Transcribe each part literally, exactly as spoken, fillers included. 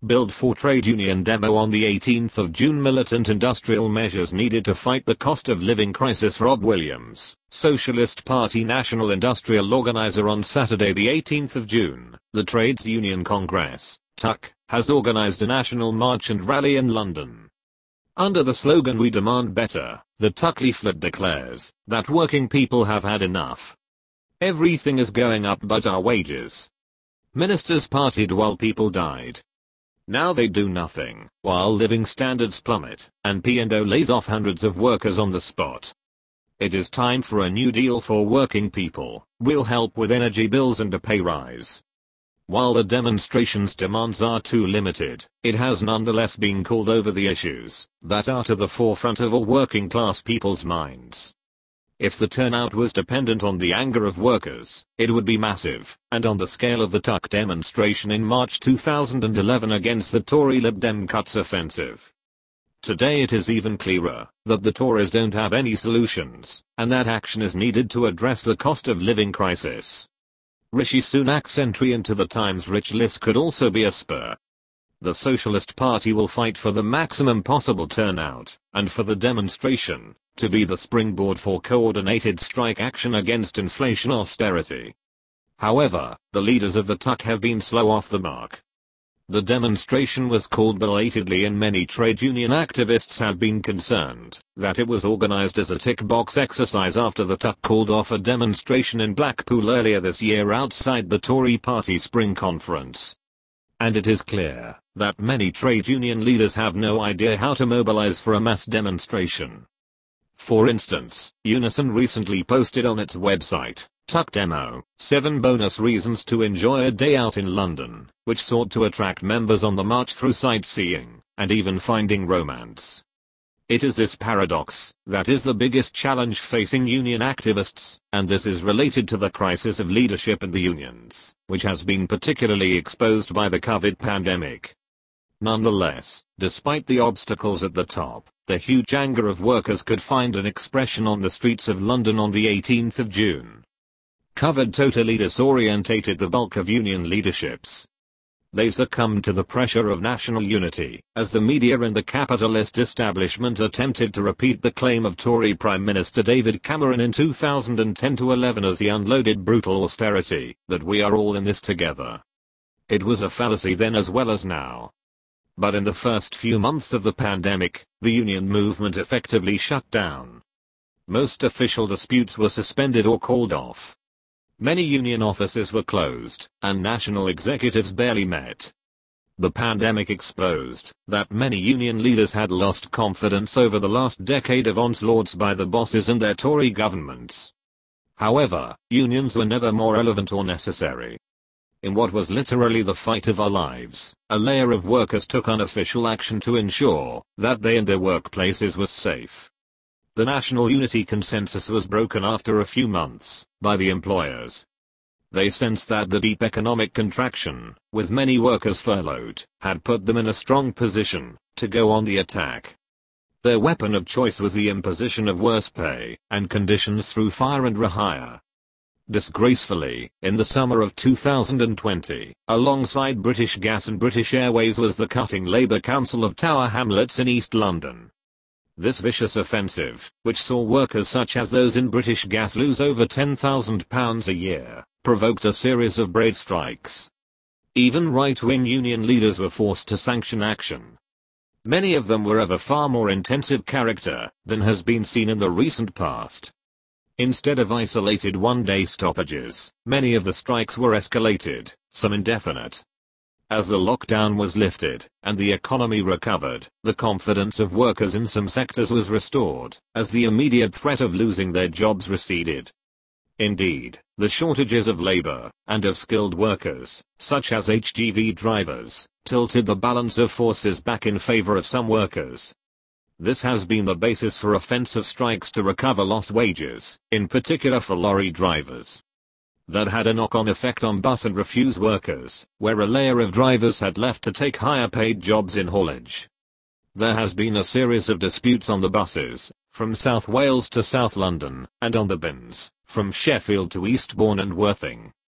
Build for Trade Union demo on the eighteenth of June. Militant industrial measures needed to fight the cost of living crisis. Rob Williams, Socialist Party National Industrial Organizer. On Saturday the eighteenth of June, the Trades Union Congress, T U C, has organized a national march and rally in London. Under the slogan "We Demand Better," the T U C leaflet declares that working people have had enough. Everything is going up but our wages. Ministers partied while people died. Now they do nothing, while living standards plummet, and P and O lays off hundreds of workers on the spot. It is time for a new deal for working people. We'll help with energy bills and a pay rise. While the demonstration's demands are too limited, it has nonetheless been called over the issues that are to the forefront of all working class people's minds. If the turnout was dependent on the anger of workers, it would be massive, and on the scale of the T U C demonstration in March two thousand eleven against the Tory Lib Dem cuts offensive. Today it is even clearer that the Tories don't have any solutions, and that action is needed to address the cost of living crisis. Rishi Sunak's entry into the Times Rich list could also be a spur. The Socialist Party will fight for the maximum possible turnout, and for the demonstration to be the springboard for coordinated strike action against inflation austerity. However, the leaders of the T U C have been slow off the mark. The demonstration was called belatedly, and many trade union activists have been concerned that it was organized as a tick box exercise after the T U C called off a demonstration in Blackpool earlier this year outside the Tory party spring conference. And it is clear that many trade union leaders have no idea how to mobilize for a mass demonstration. For instance, Unison recently posted on its website, T U C Demo, seven bonus reasons to enjoy a day out in London, which sought to attract members on the march through sightseeing, and even finding romance. It is this paradox that is the biggest challenge facing union activists, and this is related to the crisis of leadership in the unions, which has been particularly exposed by the COVID pandemic. Nonetheless, despite the obstacles at the top, the huge anger of workers could find an expression on the streets of London on the eighteenth of June. COVID totally disorientated the bulk of union leaderships. They succumbed to the pressure of national unity, as the media and the capitalist establishment attempted to repeat the claim of Tory Prime Minister David Cameron in two thousand ten to eleven as he unloaded brutal austerity, that we are all in this together. It was a fallacy then as well as now. But in the first few months of the pandemic, the union movement effectively shut down. Most official disputes were suspended or called off. Many union offices were closed, and national executives barely met. The pandemic exposed that many union leaders had lost confidence over the last decade of onslaughts by the bosses and their Tory governments. However, unions were never more relevant or necessary. In what was literally the fight of our lives, a layer of workers took unofficial action to ensure that they and their workplaces were safe. The national unity consensus was broken after a few months by the employers. They sensed that the deep economic contraction, with many workers furloughed, had put them in a strong position to go on the attack. Their weapon of choice was the imposition of worse pay and conditions through fire and rehire. Disgracefully, in the summer of two thousand twenty, alongside British Gas and British Airways was the cutting Labour Council of Tower Hamlets in East London. This vicious offensive, which saw workers such as those in British Gas lose over ten thousand pounds a year, provoked a series of braid strikes. Even right-wing union leaders were forced to sanction action. Many of them were of a far more intensive character than has been seen in the recent past. Instead of isolated one-day stoppages, many of the strikes were escalated, some indefinite. As the lockdown was lifted, and the economy recovered, the confidence of workers in some sectors was restored, as the immediate threat of losing their jobs receded. Indeed, the shortages of labor, and of skilled workers, such as H G V drivers, tilted the balance of forces back in favor of some workers. This has been the basis for offensive strikes to recover lost wages, in particular for lorry drivers. That had a knock-on effect on bus and refuse workers, where a layer of drivers had left to take higher paid jobs in haulage. There has been a series of disputes on the buses, from South Wales to South London, and on the bins, from Sheffield to Eastbourne and Worthing.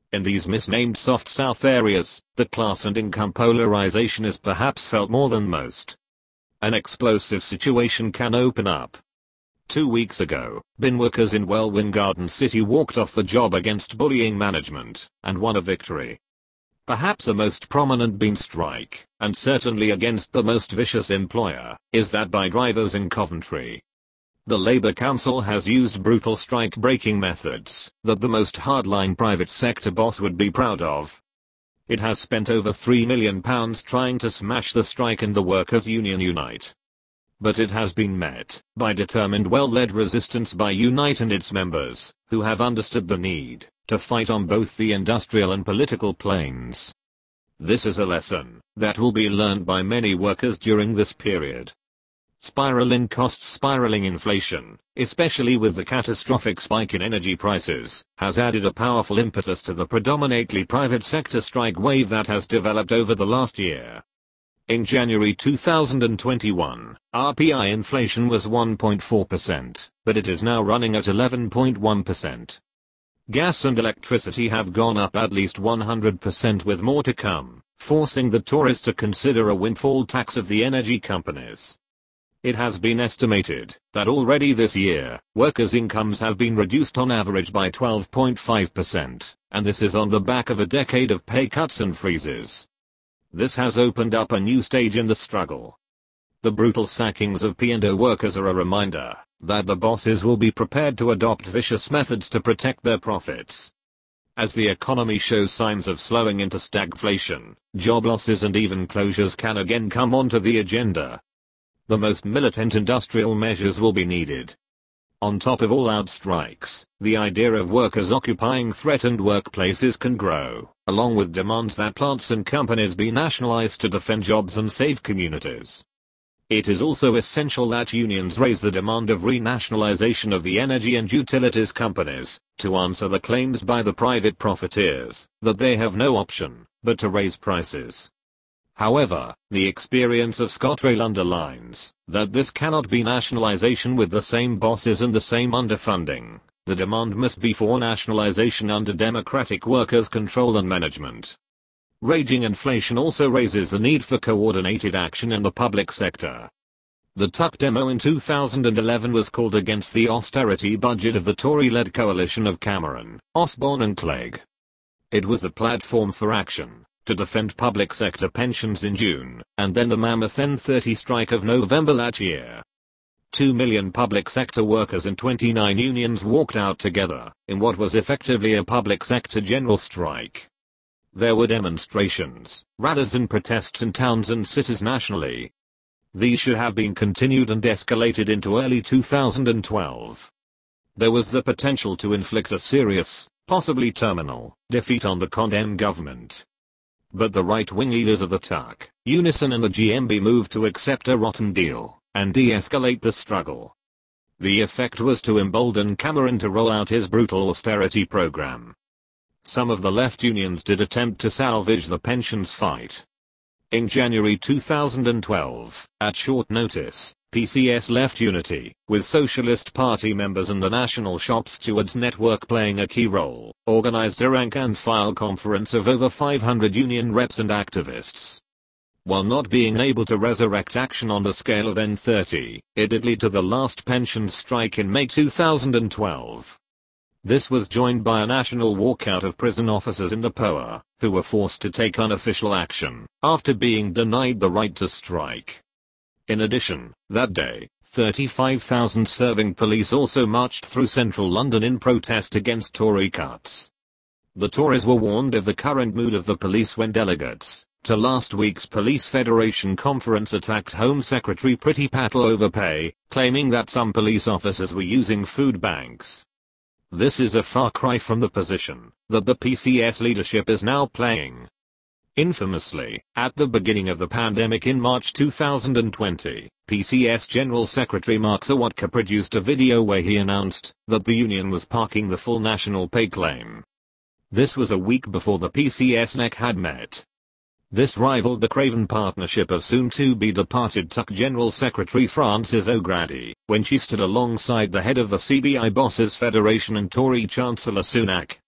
In these misnamed soft South areas, the class and income polarization is perhaps felt more than most. An explosive situation can open up. Two weeks ago, bin workers in Welwyn Garden City walked off the job against bullying management, and won a victory. Perhaps the most prominent bin strike, and certainly against the most vicious employer, is that by drivers in Coventry. The Labour Council has used brutal strike-breaking methods that the most hardline private sector boss would be proud of. It has spent over three million pounds trying to smash the strike and the workers' union Unite. But it has been met by determined well-led resistance by Unite and its members, who have understood the need to fight on both the industrial and political planes. This is a lesson that will be learned by many workers during this period. Spiraling costs, spiraling inflation, especially with the catastrophic spike in energy prices, has added a powerful impetus to the predominantly private sector strike wave that has developed over the last year. In January two thousand twenty-one, R P I inflation was one point four percent, but it is now running at eleven point one percent. Gas and electricity have gone up at least one hundred percent, with more to come, forcing the Tories to consider a windfall tax of the energy companies. It has been estimated that already this year, workers' incomes have been reduced on average by twelve point five percent, and this is on the back of a decade of pay cuts and freezes. This has opened up a new stage in the struggle. The brutal sackings of P and O workers are a reminder that the bosses will be prepared to adopt vicious methods to protect their profits. As the economy shows signs of slowing into stagflation, job losses and even closures can again come onto the agenda. The most militant industrial measures will be needed. On top of all-out strikes, the idea of workers occupying threatened workplaces can grow, along with demands that plants and companies be nationalized to defend jobs and save communities. It is also essential that unions raise the demand of renationalization of the energy and utilities companies, to answer the claims by the private profiteers that they have no option but to raise prices. However, the experience of ScotRail underlines that this cannot be nationalization with the same bosses and the same underfunding. The demand must be for nationalization under democratic workers' control and management. Raging inflation also raises the need for coordinated action in the public sector. The Tuck demo in two thousand eleven was called against the austerity budget of the Tory-led coalition of Cameron, Osborne and Clegg. It was the platform for action to defend public sector pensions in June, and then the mammoth N thirty strike of November that year. Two million public sector workers and twenty-nine unions walked out together in what was effectively a public sector general strike. There were demonstrations, rallies and protests in towns and cities nationally. These should have been continued and escalated into early two thousand twelve. There was the potential to inflict a serious, possibly terminal, defeat on the condemned government. But the right-wing leaders of the Tuck, Unison and the G M B moved to accept a rotten deal and de-escalate the struggle. The effect was to embolden Cameron to roll out his brutal austerity program. Some of the left unions did attempt to salvage the pensions fight. In January two thousand twelve, at short notice, P C S left Unity, with Socialist Party members and the National Shop Stewards Network playing a key role, organized a rank-and-file conference of over five hundred union reps and activists. While not being able to resurrect action on the scale of N thirty, it did lead to the last pensions strike in May two thousand twelve. This was joined by a national walkout of prison officers in the P O A, who were forced to take unofficial action after being denied the right to strike. In addition, that day, thirty-five thousand serving police also marched through central London in protest against Tory cuts. The Tories were warned of the current mood of the police when delegates to last week's Police Federation conference attacked Home Secretary Priti Patel over pay, claiming that some police officers were using food banks. This is a far cry from the position that the P C S leadership is now playing. Infamously, at the beginning of the pandemic in March two thousand twenty, P C S General Secretary Mark Sawatka produced a video where he announced that the union was parking the full national pay claim. This was a week before the P C S N E C had met. This rivaled the craven partnership of soon-to-be departed Tuck General Secretary Frances O'Grady, when she stood alongside the head of the C B I Bosses Federation and Tory Chancellor Sunak,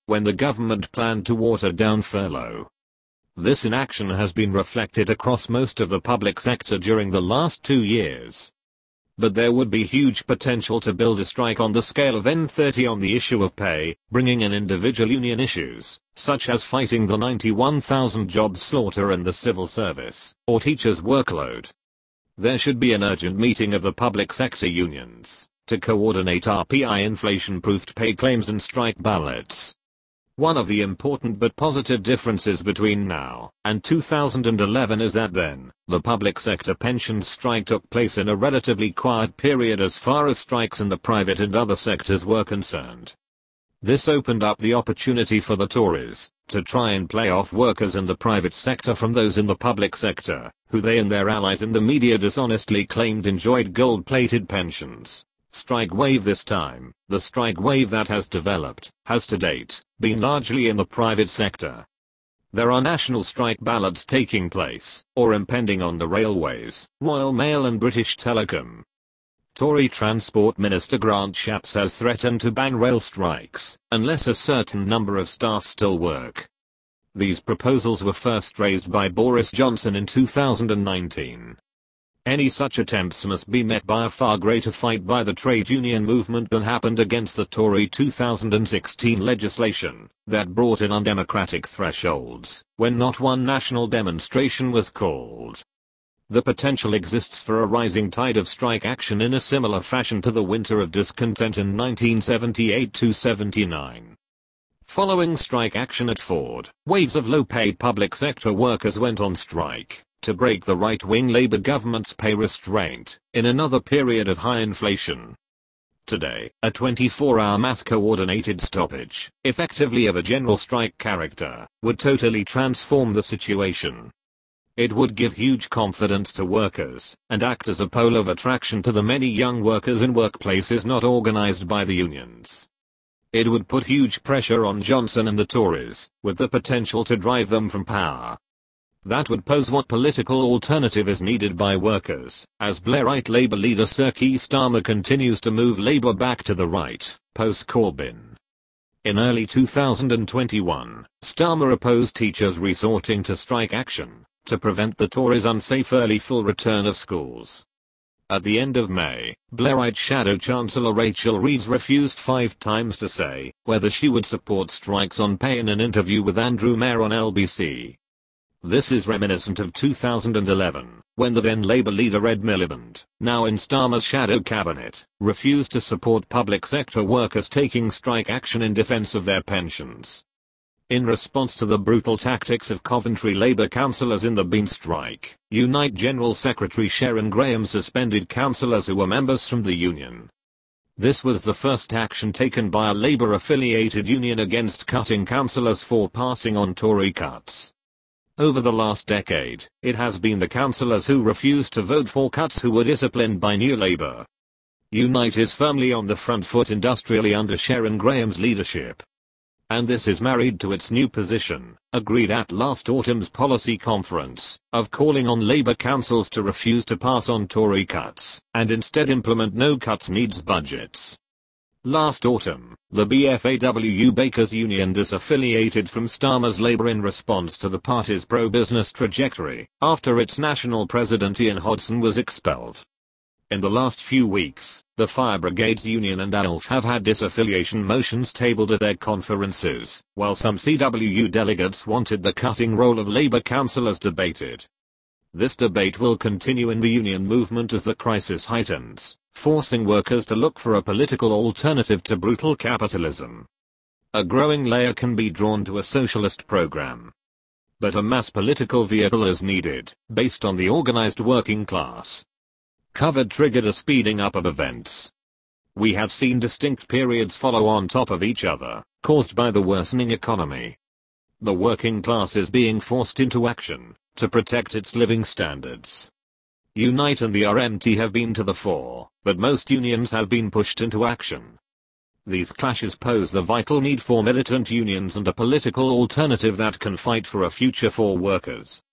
when the government planned to water down furlough. This inaction has been reflected across most of the public sector during the last two years. But there would be huge potential to build a strike on the scale of N thirty on the issue of pay, bringing in individual union issues, such as fighting the ninety-one thousand job slaughter in the civil service, or teachers' workload. There should be an urgent meeting of the public sector unions to coordinate R P I inflation-proofed pay claims and strike ballots. One of the important but positive differences between now and two thousand eleven is that then, the public sector pensions strike took place in a relatively quiet period as far as strikes in the private and other sectors were concerned. This opened up the opportunity for the Tories to try and play off workers in the private sector from those in the public sector, who they and their allies in the media dishonestly claimed enjoyed gold-plated pensions. Strike wave this time, the strike wave that has developed, has to date, been largely in the private sector. There are national strike ballots taking place, or impending on the railways, Royal Mail and British Telecom. Tory Transport Minister Grant Shapps has threatened to ban rail strikes, unless a certain number of staff still work. These proposals were first raised by Boris Johnson in two thousand nineteen. Any such attempts must be met by a far greater fight by the trade union movement than happened against the Tory two thousand sixteen legislation that brought in undemocratic thresholds when not one national demonstration was called. The potential exists for a rising tide of strike action in a similar fashion to the winter of discontent in nineteen seventy-eight to seventy-nine. Following strike action at Ford, waves of low-paid public sector workers went on strike to break the right-wing Labour government's pay restraint in another period of high inflation. Today, a twenty-four hour mass coordinated stoppage, effectively of a general strike character, would totally transform the situation. It would give huge confidence to workers and act as a pole of attraction to the many young workers in workplaces not organized by the unions. It would put huge pressure on Johnson and the Tories, with the potential to drive them from power. That would pose what political alternative is needed by workers, as Blairite Labour leader Sir Keir Starmer continues to move Labour back to the right, post-Corbyn. In early two thousand twenty-one, Starmer opposed teachers resorting to strike action to prevent the Tories' unsafe early full return of schools. At the end of May, Blairite Shadow Chancellor Rachel Reeves refused five times to say whether she would support strikes on pay in an interview with Andrew Mair on L B C. This is reminiscent of two thousand eleven, when the then Labour leader Ed Miliband, now in Starmer's shadow cabinet, refused to support public sector workers taking strike action in defence of their pensions. In response to the brutal tactics of Coventry Labour councillors in the Bean strike, Unite General Secretary Sharon Graham suspended councillors who were members from the union. This was the first action taken by a Labour-affiliated union against cutting councillors for passing on Tory cuts. Over the last decade, it has been the councillors who refused to vote for cuts who were disciplined by New Labour. Unite is firmly on the front foot industrially under Sharon Graham's leadership. And this is married to its new position, agreed at last autumn's policy conference, of calling on Labour councils to refuse to pass on Tory cuts, and instead implement no-cuts needs budgets. Last autumn, the B F A W Bakers Union disaffiliated from Starmer's Labour in response to the party's pro-business trajectory, after its national president Ian Hodson was expelled. In the last few weeks, the Fire Brigades Union and A L F have had disaffiliation motions tabled at their conferences, while some C W U delegates wanted the cutting role of Labour councillors debated. This debate will continue in the union movement as the crisis heightens, forcing workers to look for a political alternative to brutal capitalism. A growing layer can be drawn to a socialist program. But a mass political vehicle is needed, based on the organized working class. COVID triggered a speeding up of events. We have seen distinct periods follow on top of each other, caused by the worsening economy. The working class is being forced into action to protect its living standards. Unite and the R M T have been to the fore, but most unions have been pushed into action. These clashes pose the vital need for militant unions and a political alternative that can fight for a future for workers.